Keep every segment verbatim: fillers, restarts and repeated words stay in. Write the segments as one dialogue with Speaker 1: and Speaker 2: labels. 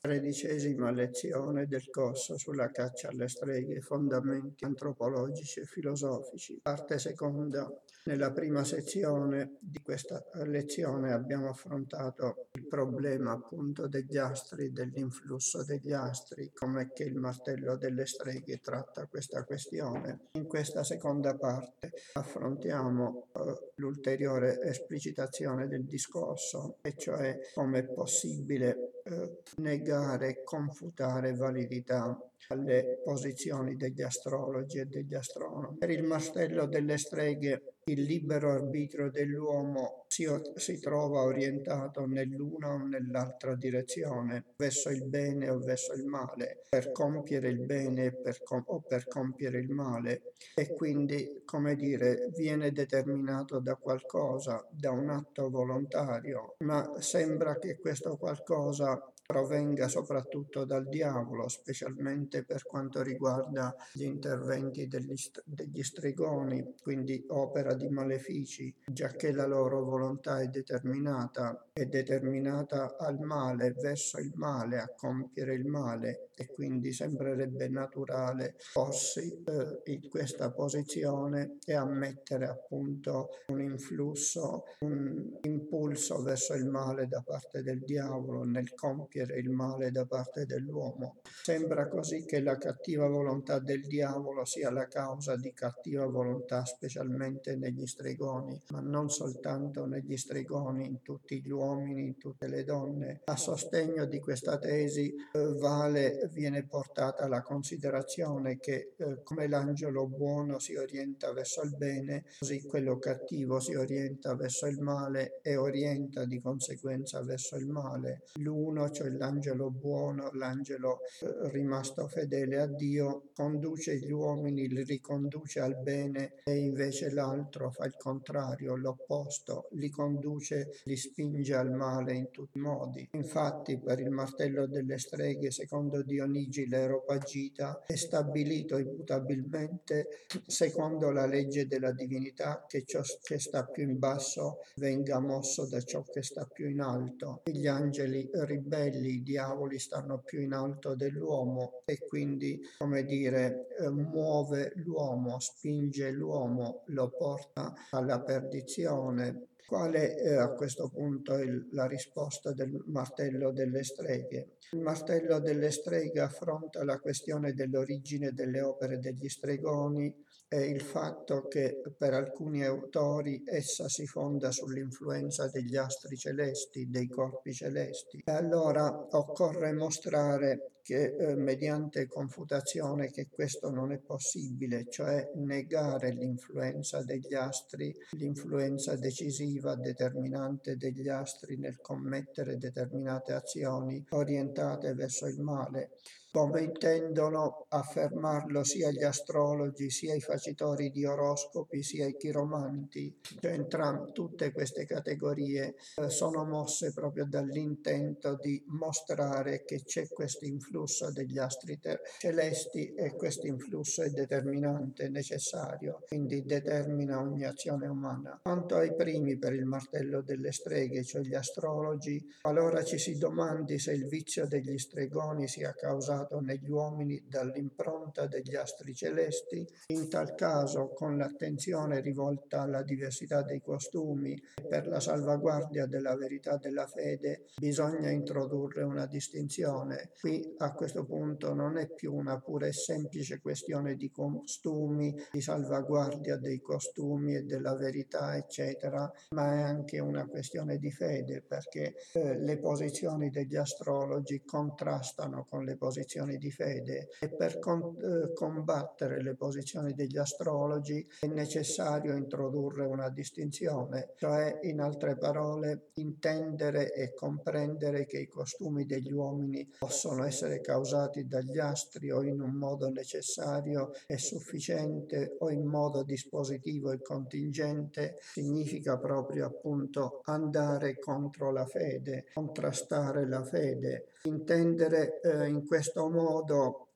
Speaker 1: Tredicesima lezione del corso sulla caccia alle streghe, fondamenti antropologici e filosofici. Parte seconda. Nella prima sezione di questa lezione abbiamo affrontato il problema appunto degli astri, dell'influsso degli astri, com'è che il martello delle streghe tratta questa questione. In questa seconda parte affrontiamo eh, l'ulteriore esplicitazione del discorso, e cioè come è possibile eh, negare, confutare validità alle posizioni degli astrologi e degli astronomi. Per il martello delle streghe il libero arbitrio dell'uomo si, si trova orientato nell'una o nell'altra direzione, verso il bene o verso il male, per compiere il bene per com- o per compiere il male, e quindi, come dire, viene determinato da qualcosa, da un atto volontario, ma sembra che questo qualcosa provenga soprattutto dal diavolo, specialmente per quanto riguarda gli interventi degli, degli stregoni, quindi opera di malefici, giacché la loro volontà è determinata, è determinata al male, verso il male, a compiere il male, e quindi sembrerebbe naturale porsi eh, in questa posizione e ammettere appunto un influsso, un impulso verso il male da parte del diavolo nel compiere il male da parte dell'uomo. Sembra così che la cattiva volontà del diavolo sia la causa di cattiva volontà, specialmente negli stregoni, ma non soltanto negli stregoni, in tutti gli uomini, in tutte le donne. A sostegno di questa tesi eh, vale, viene portata la considerazione che eh, come l'angelo buono si orienta verso il bene, così quello cattivo si orienta verso il male e orienta di conseguenza verso il male. L'uno, cioè l'angelo buono, l'angelo eh, rimasto fedele a Dio, conduce gli uomini, li riconduce al bene, e invece l'altro fa il contrario, l'opposto, li conduce, li spinge al male in tutti i modi. Infatti, per il martello delle streghe, secondo Dionigi l'Areopagita, è stabilito immutabilmente, secondo la legge della divinità, che ciò che sta più in basso venga mosso da ciò che sta più in alto. E gli angeli ribelli, i diavoli, stanno più in alto dell'uomo, e quindi, come dire, eh, muove l'uomo, spinge l'uomo, lo porta alla perdizione. Quale è a questo punto il, la risposta del martello delle streghe? Il martello delle streghe affronta la questione dell'origine delle opere degli stregoni e il fatto che per alcuni autori essa si fonda sull'influenza degli astri celesti, dei corpi celesti. E allora occorre mostrare che eh, mediante confutazione che questo non è possibile, cioè negare l'influenza degli astri, l'influenza decisiva, determinante degli astri nel commettere determinate azioni orientate verso il male, come intendono affermarlo sia gli astrologi, sia i facitori di oroscopi, sia i chiromanti. Cioè, entrambe, tutte queste categorie eh, sono mosse proprio dall'intento di mostrare che c'è questo influsso degli astri celesti, e questo influsso è determinante, necessario, quindi determina ogni azione umana. Quanto ai primi, per il martello delle streghe, cioè gli astrologi, qualora ci si domandi se il vizio degli stregoni sia causato negli uomini dall'impronta degli astri celesti, in tal caso, con l'attenzione rivolta alla diversità dei costumi e per la salvaguardia della verità della fede, bisogna introdurre una distinzione. Qui a questo punto non è più una pura e semplice questione di costumi, di salvaguardia dei costumi e della verità, eccetera, ma è anche una questione di fede, perché eh, le posizioni degli astrologi contrastano con le posizioni di fede, e per con, eh, combattere le posizioni degli astrologi è necessario introdurre una distinzione, cioè, in altre parole, intendere e comprendere che i costumi degli uomini possono essere causati dagli astri o in un modo necessario e sufficiente o in modo dispositivo e contingente, significa proprio appunto andare contro la fede, contrastare la fede. Intendere eh, in questo modo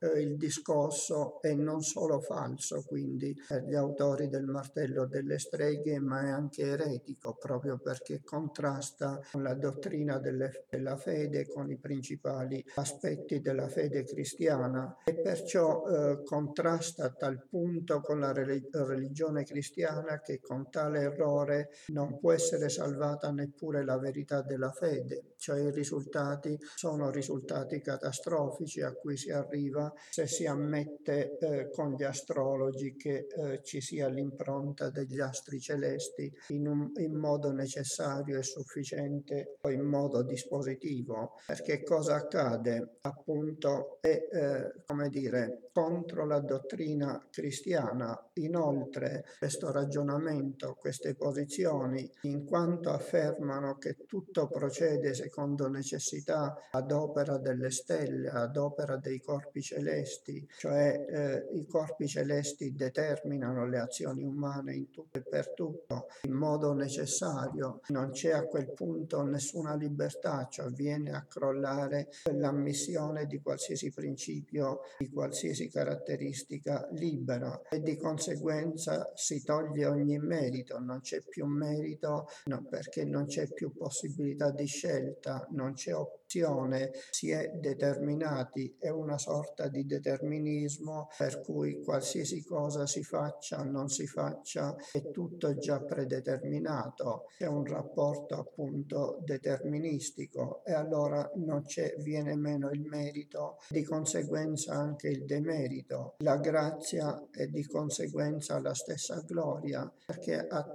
Speaker 1: eh, il discorso è non solo falso, quindi per gli autori del Martello delle Streghe, ma è anche eretico, proprio perché contrasta con la dottrina delle, della fede, con i principali aspetti della fede cristiana, e perciò eh, contrasta a tal punto con la religione cristiana che con tale errore non può essere salvata neppure la verità della fede, cioè i risultati sono risultati catastrofici a cui si arriva se si ammette eh, con gli astrologi che eh, ci sia l'impronta degli astri celesti in, un, in modo necessario e sufficiente o in modo dispositivo, perché cosa accade? Appunto è, eh, come dire, contro la dottrina cristiana. Inoltre questo ragionamento, queste posizioni, in quanto affermano che tutto procede secondo necessità ad opera delle stelle, ad opera dei corpi celesti, cioè eh, i corpi celesti determinano le azioni umane in tutto e per tutto in modo necessario, non c'è a quel punto nessuna libertà, cioè viene a crollare l'ammissione di qualsiasi principio, di qualsiasi caratteristica libera, e di conseguenza si toglie ogni merito, non c'è più merito, no, perché non c'è più possibilità di scelta, non c'è opzione, si è determinati, è una sorta di determinismo per cui qualsiasi cosa si faccia, non si faccia, è tutto già predeterminato, è un rapporto appunto deterministico, e allora non c'è, viene meno il merito, di conseguenza anche il demerito, la grazia e di conseguenza la stessa gloria, perché a,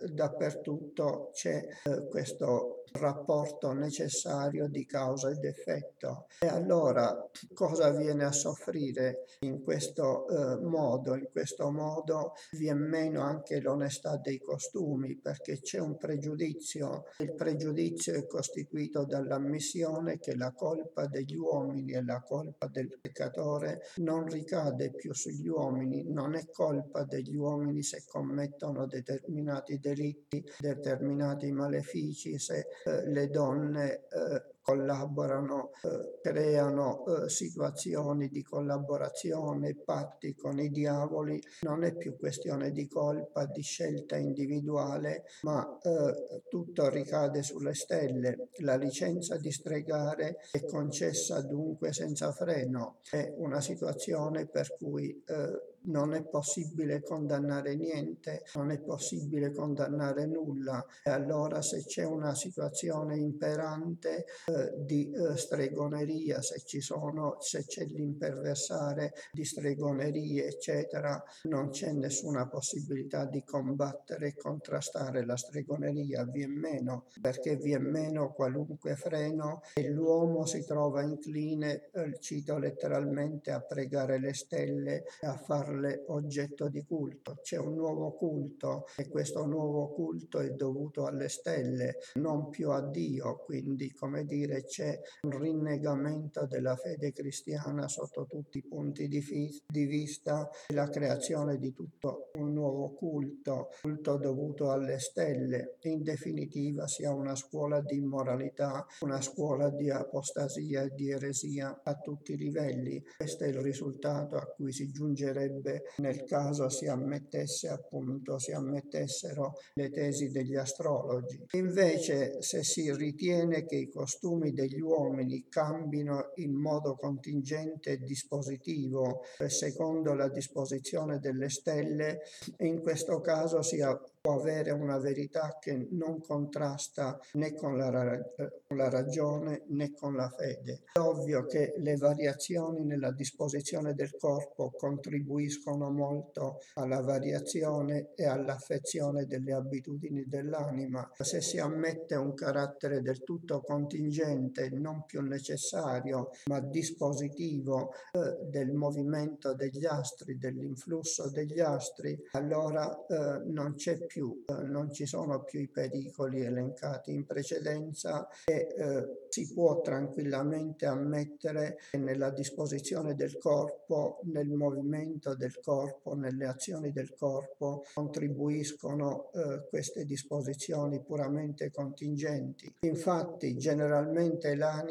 Speaker 1: dappertutto c'è eh, questo rapporto necessario di causa ed effetto. E allora cosa viene a soffrire in questo eh, modo? In questo modo viene meno anche l'onestà dei costumi, perché c'è un pregiudizio. Il pregiudizio è costituito dall'ammissione che la colpa degli uomini e la colpa del peccatore non ricade più sugli uomini, non è colpa degli uomini se commettono determinati delitti, determinati malefici, se eh, le donne eh, collaborano, eh, creano eh, situazioni di collaborazione, patti con i diavoli. Non è più questione di colpa, di scelta individuale, ma eh, tutto ricade sulle stelle. La licenza di stregare è concessa dunque senza freno, è una situazione per cui eh, non è possibile condannare niente, non è possibile condannare nulla, e allora se c'è una situazione imperante eh, di eh, stregoneria, se ci sono, se c'è l'imperversare di stregonerie eccetera, non c'è nessuna possibilità di combattere e contrastare la stregoneria, vien meno, perché vien meno qualunque freno e l'uomo si trova incline, eh, cito letteralmente, a pregare le stelle e a farle oggetto di culto. C'è un nuovo culto e questo nuovo culto è dovuto alle stelle, non più a Dio, quindi come dire c'è un rinnegamento della fede cristiana sotto tutti i punti di, fi- di vista, la creazione di tutto un nuovo culto, culto dovuto alle stelle. In definitiva sia una scuola di immoralità, una scuola di apostasia e di eresia a tutti i livelli. Questo è il risultato a cui si giungerebbe nel caso si ammettesse appunto, si ammettessero le tesi degli astrologi. Invece, se si ritiene che i costumi degli uomini cambino in modo contingente e dispositivo secondo la disposizione delle stelle, in questo caso si ha può avere una verità che non contrasta né con la, ra- con la ragione né con la fede. È ovvio che le variazioni nella disposizione del corpo contribuiscono molto alla variazione e all'affezione delle abitudini dell'anima. Se si ammette un carattere del tutto contingente, non più necessario, ma dispositivo eh, del movimento degli astri, dell'influsso degli astri, allora eh, non c'è più, eh, non ci sono più i pericoli elencati in precedenza, e eh, si può tranquillamente ammettere che nella disposizione del corpo, nel movimento del corpo, nelle azioni del corpo contribuiscono eh, queste disposizioni puramente contingenti. Infatti generalmente l'anima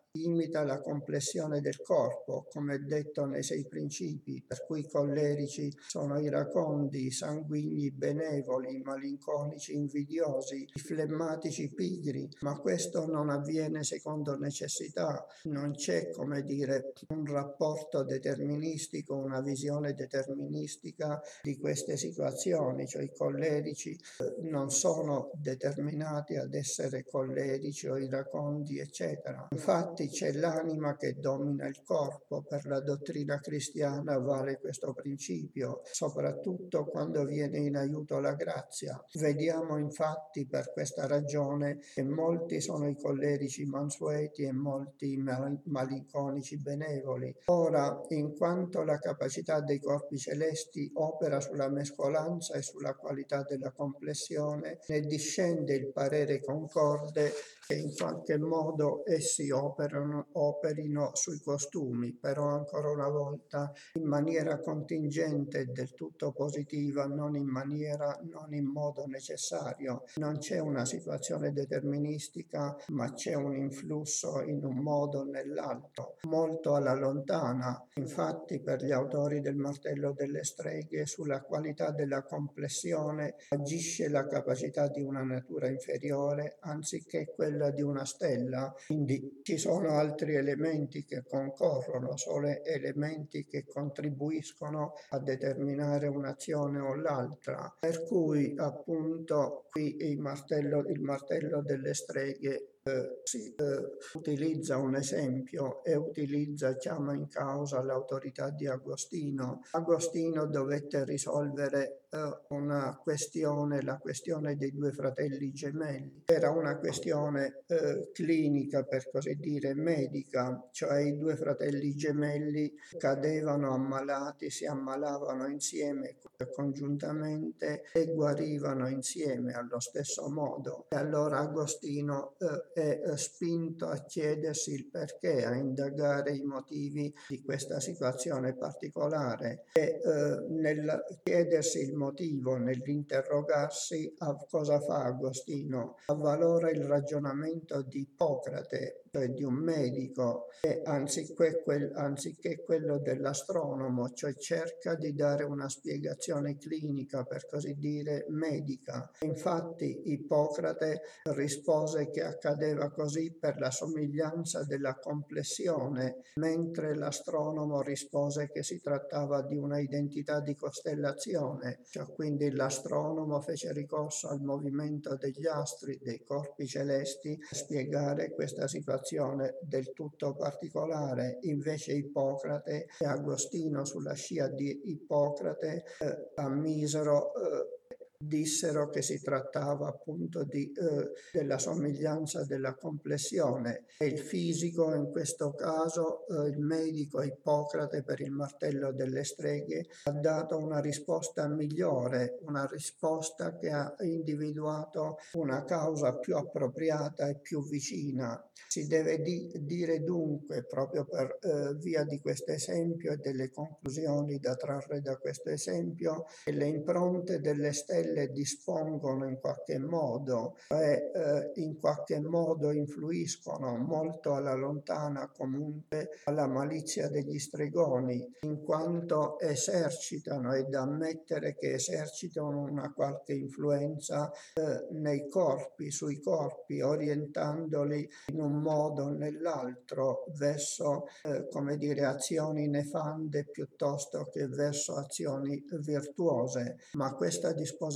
Speaker 1: imita la complessione del corpo, come detto nei sei principi, per cui i collerici sono iracondi, i sanguigni benevoli, i malinconici invidiosi, i flemmatici pigri, ma questo non avviene secondo necessità, non c'è, come dire, un rapporto deterministico, una visione deterministica di queste situazioni, cioè i collerici eh, non sono determinati ad essere collerici o iracondi, eccetera. Infatti c'è l'anima che domina il corpo, per la dottrina cristiana vale questo principio, soprattutto quando viene in aiuto la grazia. Vediamo infatti per questa ragione che molti sono i collerici mansueti e molti i mal- malinconici benevoli. Ora, in quanto la capacità dei corpi celesti opera sulla mescolanza e sulla qualità della complessione, ne discende il parere concorde che in qualche modo essi operano, operino sui costumi, però ancora una volta in maniera contingente e del tutto positiva, non in maniera, non in modo necessario. Non c'è una situazione deterministica, ma c'è un influsso in un modo o nell'altro, molto alla lontana. Infatti, per gli autori del Martello delle Streghe, sulla qualità della complessione agisce la capacità di una natura inferiore anziché quella di una stella, quindi ci sono altri elementi che concorrono, solo elementi che contribuiscono a determinare un'azione o l'altra, per cui appunto qui il martello, il martello delle streghe Eh, si eh, utilizza un esempio e utilizza, chiama in causa l'autorità di Agostino. Agostino dovette risolvere eh, una questione, la questione dei due fratelli gemelli. Era una questione eh, clinica, per così dire, medica, cioè i due fratelli gemelli cadevano ammalati, si ammalavano insieme congiuntamente e guarivano insieme allo stesso modo. E allora Agostino eh, è spinto a chiedersi il perché, a indagare i motivi di questa situazione particolare e eh, nel chiedersi il motivo, nell'interrogarsi, a cosa fa Agostino? Avvalora il ragionamento di Ippocrate, cioè di un medico, e anziché, quel, anziché quello dell'astronomo, cioè cerca di dare una spiegazione clinica, per così dire, medica. Infatti Ippocrate rispose che accadeva così per la somiglianza della complessione, mentre l'astronomo rispose che si trattava di una identità di costellazione, cioè quindi l'astronomo fece ricorso al movimento degli astri, dei corpi celesti, per spiegare questa situazione del tutto particolare. Invece Ippocrate e Agostino, sulla scia di Ippocrate, eh, ammisero eh, dissero che si trattava appunto di, eh, della somiglianza della complessione e il fisico, in questo caso eh, il medico Ippocrate per il martello delle streghe, ha dato una risposta migliore, una risposta che ha individuato una causa più appropriata e più vicina. Si deve di, dire dunque, proprio per eh, via di questo esempio e delle conclusioni da trarre da questo esempio, che le impronte delle stelle dispongono in qualche modo, cioè eh, in qualche modo influiscono molto alla lontana comunque alla malizia degli stregoni, in quanto esercitano, è da ammettere che esercitano una qualche influenza eh, nei corpi, sui corpi, orientandoli in un modo o nell'altro verso, eh, come dire, azioni nefande piuttosto che verso azioni virtuose, ma questa disposizione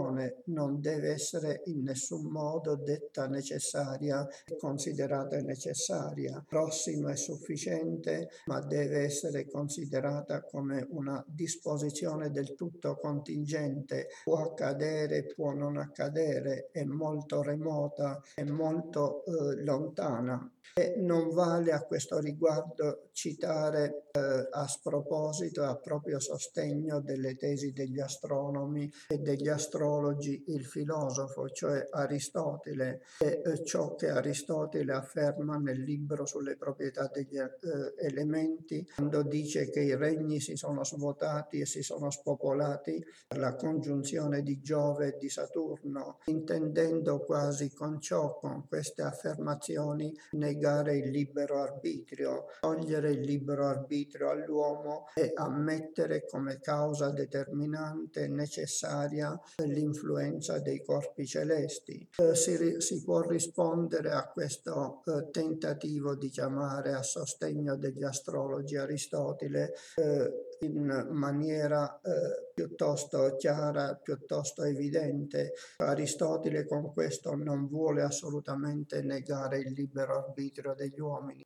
Speaker 1: non deve essere in nessun modo detta necessaria e considerata necessaria. Prossima e sufficiente, ma deve essere considerata come una disposizione del tutto contingente. Può accadere, può non accadere, è molto remota, è molto eh, lontana. E non vale a questo riguardo citare eh, a sproposito, a proprio sostegno delle tesi degli astronomi e degli astrologi il filosofo, cioè Aristotele, e eh, ciò che Aristotele afferma nel libro sulle proprietà degli eh, elementi, quando dice che i regni si sono svuotati e si sono spopolati per la congiunzione di Giove e di Saturno, intendendo quasi con ciò, con queste affermazioni, negare il libero arbitrio, togliere il libero arbitrio all'uomo e ammettere come causa determinante necessaria l'influenza dei corpi celesti. Eh, si, si può rispondere a questo eh, tentativo di chiamare a sostegno degli astrologi Aristotele eh, in maniera eh, piuttosto chiara, piuttosto evidente. Aristotele con questo non vuole assolutamente negare il libero arbitrio degli uomini.